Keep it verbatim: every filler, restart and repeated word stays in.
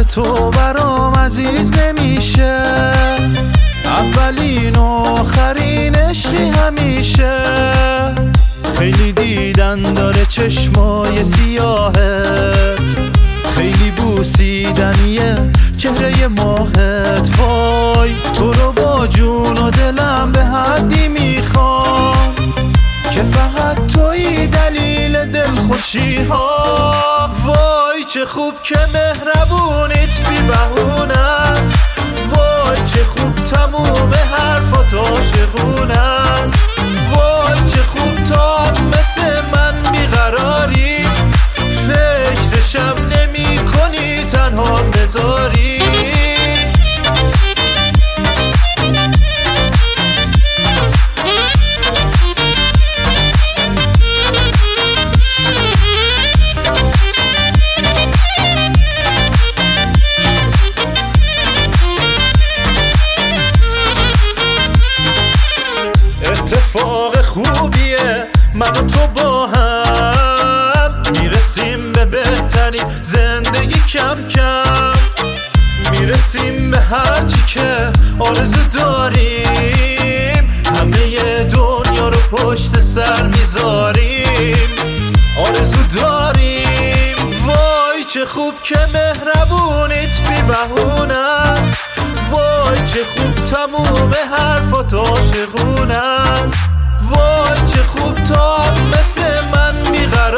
مثل تو برام عزیز نمیشه، اولین و آخرین عشقی همیشه. خیلی دیدن داره چشمای سیاهت، خیلی بوسیدنیه چهره ماهت. وای تو رو با جون و دلم به حدی میخوام که فقط تویی دلیل دلخوشی ها. وای چه خوب که مهربونیت بی بهونه است، وای چه خوب تموم حرفات عاشقونه است. وای چه خوب تا مثل من بیقراری، فکرشم نمی کنی تنها بذاری. اتفاق خوبیه من و تو با هم میرسیم به بهترین زندگی، کم کم میرسیم به هرچی که آرزو داریم. همه دنیا رو پشت سر میذاریم، آرزو داریم. وای چه خوب که مهربونیت بی بهونه است، وای چه خوب تموم حرفات عاشقونه است. وای چه خوب تا مثل من بیقراری،